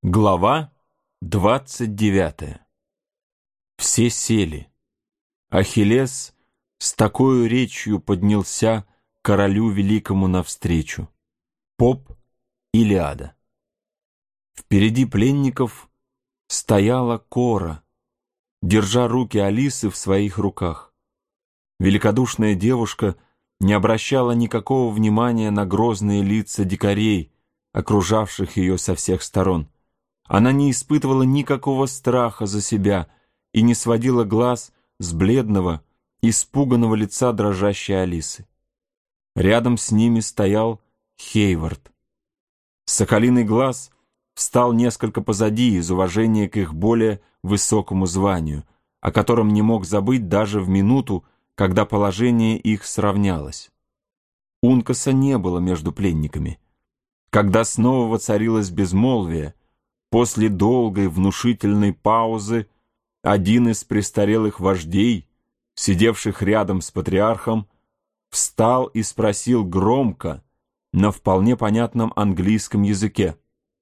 Глава 29. Все сели. Ахиллес с такою речью поднялся королю великому навстречу. Поп Илиада. Впереди пленников стояла Кора, держа руки Алисы в своих руках. Великодушная девушка не обращала никакого внимания на грозные лица дикарей, окружавших ее со всех сторон. Она не испытывала никакого страха за себя и не сводила глаз с бледного, испуганного лица дрожащей Алисы. Рядом с ними стоял Хейвард. Соколиный глаз встал несколько позади из уважения к их более высокому званию, о котором не мог забыть даже в минуту, когда положение их сравнялось. Ункаса не было между пленниками. Когда снова воцарилось безмолвие, после долгой внушительной паузы один из престарелых вождей, сидевших рядом с патриархом, встал и спросил громко, на вполне понятном английском языке: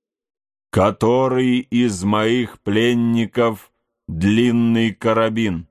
«Который из моих пленников длинный карабин?»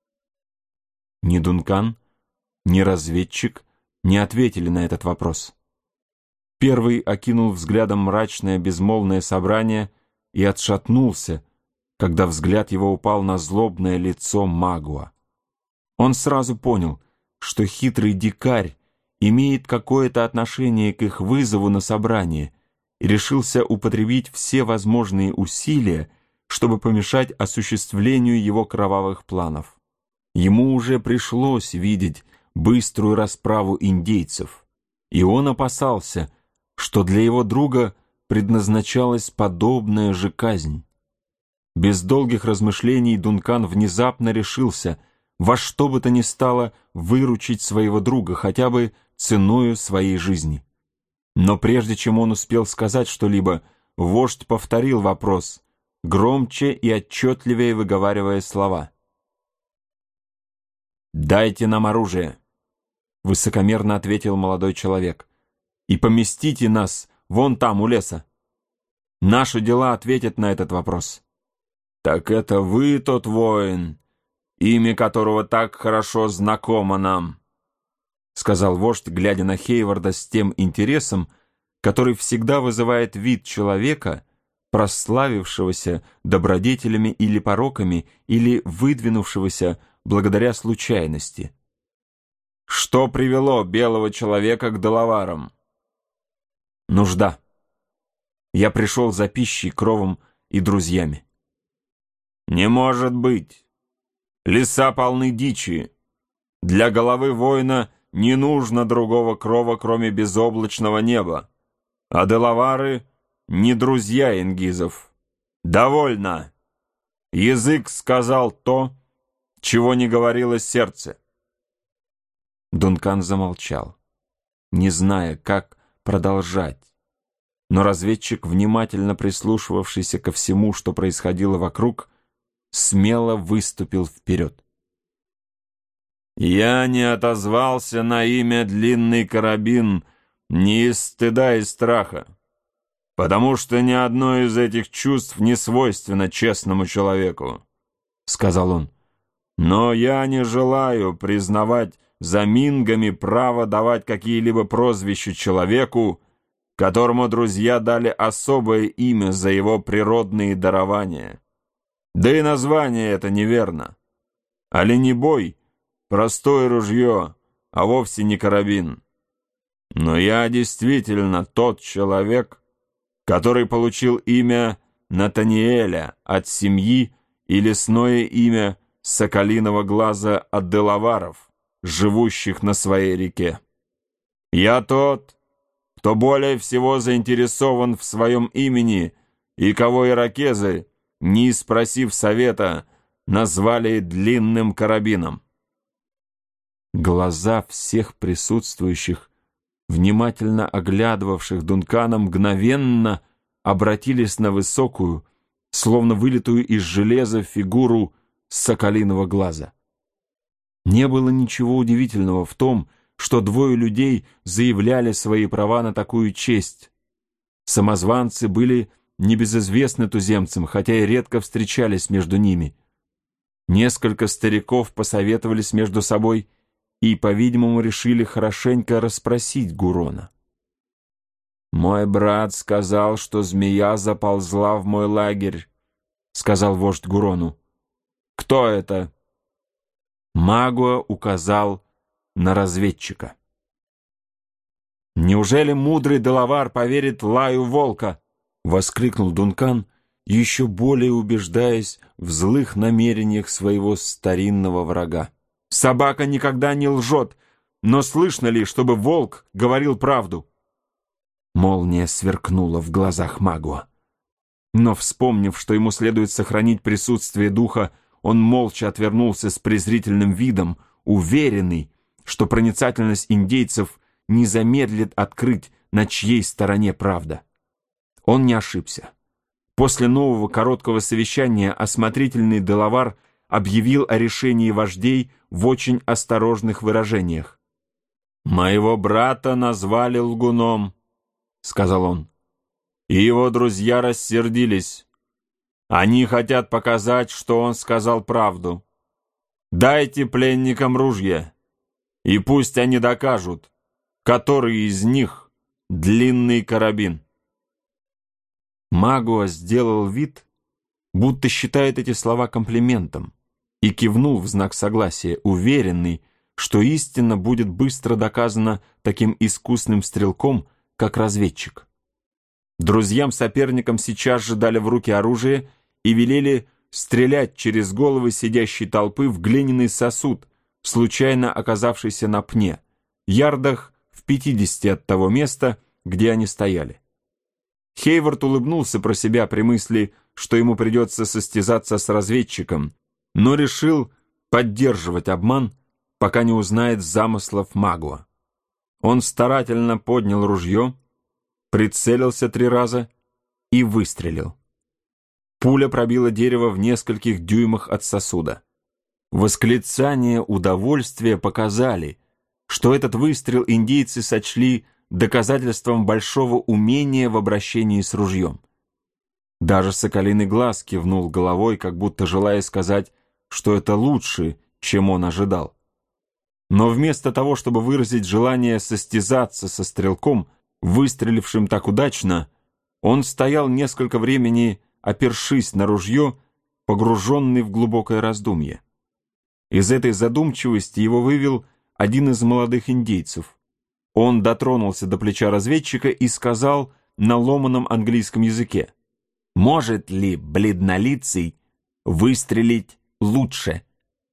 Ни Дункан, ни разведчик не ответили на этот вопрос. Первый окинул взглядом мрачное безмолвное собрание и отшатнулся, когда взгляд его упал на злобное лицо Магуа. Он сразу понял, что хитрый дикарь имеет какое-то отношение к их вызову на собрание, и решился употребить все возможные усилия, чтобы помешать осуществлению его кровавых планов. Ему уже пришлось видеть быструю расправу индейцев, и он опасался, что для его друга предназначалась подобная же казнь. Без долгих размышлений Дункан внезапно решился во что бы то ни стало выручить своего друга хотя бы ценою своей жизни. Но прежде чем он успел сказать что-либо, вождь повторил вопрос, громче и отчетливее выговаривая слова. «Дайте нам оружие», — высокомерно ответил молодой человек, «и поместите нас вон там, у леса. Наши дела ответят на этот вопрос». «Так это вы тот воин, имя которого так хорошо знакомо нам», — сказал вождь, глядя на Хейварда с тем интересом, который всегда вызывает вид человека, прославившегося добродетелями или пороками, или выдвинувшегося благодаря случайности. «Что привело белого человека к делаварам?» «Нужда. Я пришел за пищей, кровом и друзьями». «Не может быть! Леса полны дичи. Для головы воина не нужно другого крова, кроме безоблачного неба. А делавары не друзья ингизов. Довольно! Язык сказал то, чего не говорило сердце». Дункан замолчал, не зная, как продолжать. Но разведчик, внимательно прислушивавшийся ко всему, что происходило вокруг, смело выступил вперед. «Я не отозвался на имя длинный карабин ни из стыда и страха, потому что ни одно из этих чувств не свойственно честному человеку», — сказал он. «Но я не желаю признавать за мингами право давать какие-либо прозвища человеку, которому друзья дали особое имя за его природные дарования. Да и название это неверно. Оленебой — простое ружье, а вовсе не карабин. Но я действительно тот человек, который получил имя Натаниэля от семьи и лесное имя Соколиного глаза от делаваров, живущих на своей реке. Я тот, кто более всего заинтересован в своем имени и кого иракезы, не спросив совета, назвали длинным карабином». Глаза всех присутствующих, внимательно оглядывавших Дункана, мгновенно обратились на высокую, словно вылитую из железа фигуру Соколиного глаза. Не было ничего удивительного в том, что двое людей заявляли свои права на такую честь. Самозванцы были небезызвестны туземцам, хотя и редко встречались между ними. Несколько стариков посоветовались между собой и, по-видимому, решили хорошенько расспросить Гурона. «Мой брат сказал, что змея заползла в мой лагерь», — сказал вождь Гурону. «Кто это?» Магуа указал на разведчика. «Неужели мудрый Делавар поверит лаю волка?» — воскликнул Дункан, еще более убеждаясь в злых намерениях своего старинного врага. «Собака никогда не лжет, но слышно ли, чтобы волк говорил правду?» Молния сверкнула в глазах Магуа. Но, вспомнив, что ему следует сохранить присутствие духа, он молча отвернулся с презрительным видом, уверенный, что проницательность индейцев не замедлит открыть, на чьей стороне правда. Он не ошибся. После нового короткого совещания осмотрительный Делавар объявил о решении вождей в очень осторожных выражениях. «Моего брата назвали лгуном», — сказал он, — «и его друзья рассердились. Они хотят показать, что он сказал правду. Дайте пленникам ружья, и пусть они докажут, который из них длинный карабин». Магуа сделал вид, будто считает эти слова комплиментом, и кивнул в знак согласия, уверенный, что истина будет быстро доказана таким искусным стрелком, как разведчик. Друзьям-соперникам сейчас же дали в руки оружие и велели стрелять через головы сидящей толпы в глиняный сосуд, случайно оказавшийся на пне, ярдах в 50 от того места, где они стояли. Хейвард улыбнулся про себя при мысли, что ему придется состязаться с разведчиком, но решил поддерживать обман, пока не узнает замыслов Магуа. Он старательно поднял ружье, прицелился 3 раза и выстрелил. Пуля пробила дерево в нескольких дюймах от сосуда. Восклицания удовольствия показали, что этот выстрел индейцы сочли доказательством большого умения в обращении с ружьем. Даже Соколиный Глаз кивнул головой, как будто желая сказать, что это лучше, чем он ожидал. Но вместо того, чтобы выразить желание состязаться со стрелком, выстрелившим так удачно, он стоял несколько времени, опершись на ружье, погруженный в глубокое раздумье. Из этой задумчивости его вывел один из молодых индейцев. Он дотронулся до плеча разведчика и сказал на ломаном английском языке: «Может ли бледнолицый выстрелить лучше?»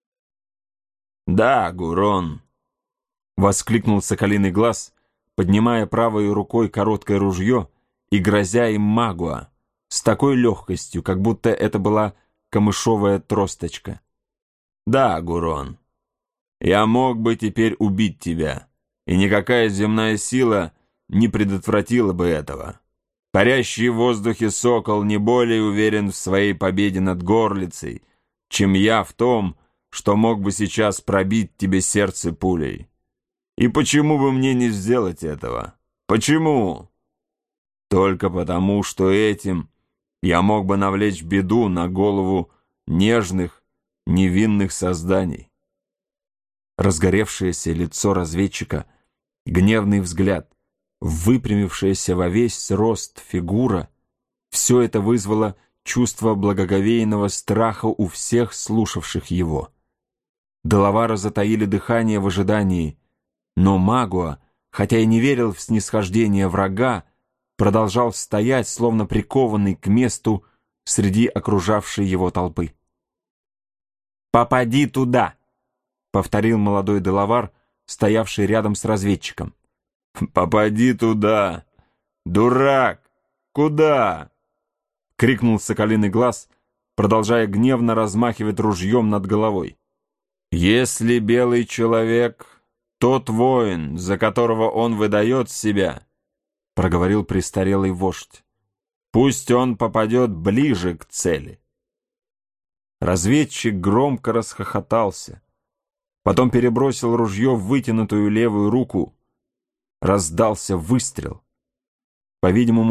«Да, Гурон», — воскликнул Соколиный Глаз, поднимая правой рукой короткое ружье и грозя им Магуа с такой легкостью, как будто это была камышовая тросточка. «Да, Гурон, я мог бы теперь убить тебя, и никакая земная сила не предотвратила бы этого. Парящий в воздухе сокол не более уверен в своей победе над горлицей, чем я в том, что мог бы сейчас пробить тебе сердце пулей. И почему бы мне не сделать этого? Почему? Только потому, что этим я мог бы навлечь беду на голову нежных, невинных созданий». Разгоревшееся лицо разведчика, гневный взгляд, выпрямившаяся во весь рост фигура — все это вызвало чувство благоговейного страха у всех слушавших его. Делавары затаили дыхание в ожидании, но Магуа, хотя и не верил в снисхождение врага, продолжал стоять, словно прикованный к месту среди окружавшей его толпы. «Попади туда!» — повторил молодой Делавар, стоявший рядом с разведчиком. «Попади туда! Дурак! Куда?» — крикнул Соколиный Глаз, продолжая гневно размахивать ружьем над головой. «Если белый человек — тот воин, за которого он выдает себя, — проговорил престарелый вождь, — пусть он попадет ближе к цели». Разведчик громко расхохотался, потом перебросил ружье в вытянутую левую руку. Раздался выстрел. По-видимому,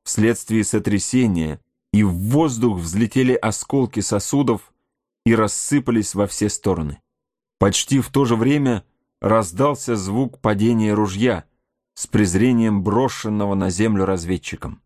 вследствие сотрясения, и в воздух взлетели осколки сосудов и рассыпались во все стороны. Почти в то же время раздался звук падения ружья, с презрением брошенного на землю разведчиком.